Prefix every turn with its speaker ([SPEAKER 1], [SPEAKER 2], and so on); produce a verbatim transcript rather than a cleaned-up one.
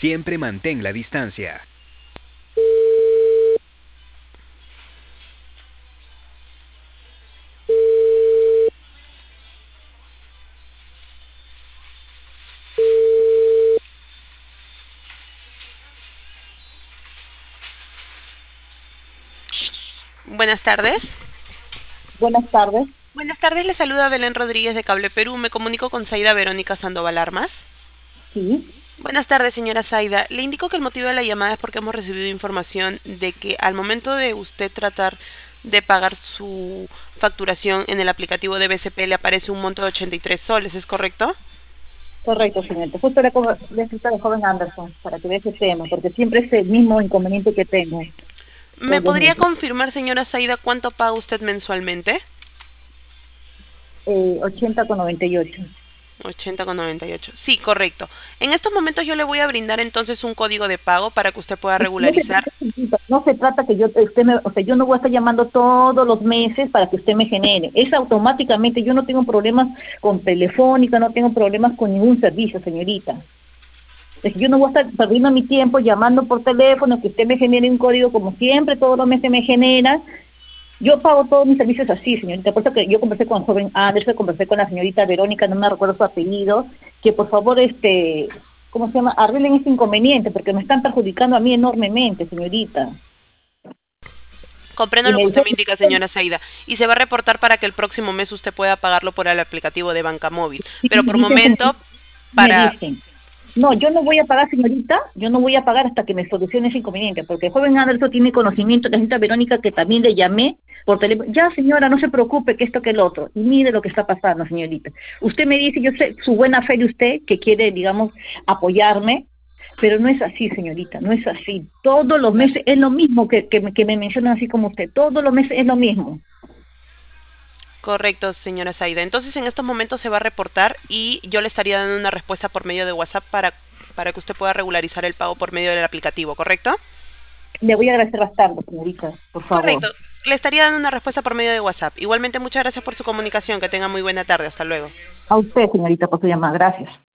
[SPEAKER 1] Siempre mantén la distancia.
[SPEAKER 2] Buenas tardes.
[SPEAKER 3] Buenas tardes.
[SPEAKER 2] Buenas tardes, le saluda Belén Rodríguez de Cable Perú. Me comunico con Zaida Verónica Sandoval Armas.
[SPEAKER 3] Sí,
[SPEAKER 2] Buenas tardes, señora Zaida. Le indico que el motivo de la llamada es porque hemos recibido información de que al momento de usted tratar de pagar su facturación en el aplicativo de B C P le aparece un monto de ochenta y tres soles, ¿es correcto?
[SPEAKER 3] correcto, señorita. Justo le co- le he escrito al joven Anderson para que vea ese tema, porque siempre es el mismo inconveniente que tengo
[SPEAKER 2] ¿Me
[SPEAKER 3] todos los
[SPEAKER 2] podría
[SPEAKER 3] meses.
[SPEAKER 2] confirmar, señora Zaida, cuánto paga usted mensualmente?
[SPEAKER 3] Eh, ochenta con noventa y ocho.
[SPEAKER 2] ochenta con noventa y ocho. Sí, correcto. En estos momentos yo le voy a brindar entonces un código de pago para que usted pueda
[SPEAKER 3] Es que no se
[SPEAKER 2] regularizar.
[SPEAKER 3] trata, señorita, no se trata que yo, usted me, o sea, yo no voy a estar llamando todos los meses para que usted me genere. Es automáticamente, yo no tengo problemas con Telefónica, no tengo problemas con ningún servicio, señorita. Es que yo no voy a estar perdiendo mi tiempo llamando por teléfono, que usted me genere un código como siempre, todos los meses me genera. Yo pago todos mis servicios así, señorita. Por eso que yo conversé con el joven Anderson, conversé con la señorita Verónica, no me recuerdo su apellido, que por favor, este, ¿cómo se llama? Arreglen este inconveniente, porque me están perjudicando a mí enormemente, señorita.
[SPEAKER 2] Comprendo
[SPEAKER 3] Y
[SPEAKER 2] lo
[SPEAKER 3] me
[SPEAKER 2] que usted
[SPEAKER 3] dijo,
[SPEAKER 2] me indica, señora Zaida, y se va a reportar para que el próximo mes usted pueda pagarlo por el aplicativo de banca móvil.
[SPEAKER 3] sí,
[SPEAKER 2] Pero
[SPEAKER 3] me
[SPEAKER 2] por
[SPEAKER 3] dicen,
[SPEAKER 2] momento,
[SPEAKER 3] señorita, me
[SPEAKER 2] para...
[SPEAKER 3] dicen. No, yo no voy a pagar, señorita, yo no voy a pagar hasta que me solucione ese inconveniente, porque el joven Anderson tiene conocimiento, la señorita Verónica, que también le llamé por teléfono. Ya, señora, no se preocupe, que esto que el otro. Y mire lo que está pasando, señorita. Usted me dice, yo sé su buena fe de usted, que quiere, digamos, apoyarme, pero no es así, señorita, no es así. Todos los
[SPEAKER 2] Claro.
[SPEAKER 3] meses es lo mismo que, que, me- que me mencionan así como usted, todos los meses es lo mismo.
[SPEAKER 2] Correcto, señora Zaida. Entonces en estos momentos se va a reportar y yo le estaría dando una respuesta por medio de WhatsApp para, para que usted pueda regularizar el pago por medio del aplicativo, ¿correcto?
[SPEAKER 3] Le voy a agradecer bastante, señorita, por favor.
[SPEAKER 2] Correcto. Le estaría dando una respuesta por medio de WhatsApp. Igualmente, muchas gracias por su comunicación. Que tenga muy buena tarde. Hasta luego.
[SPEAKER 3] A usted, señorita, por su llamada. Gracias.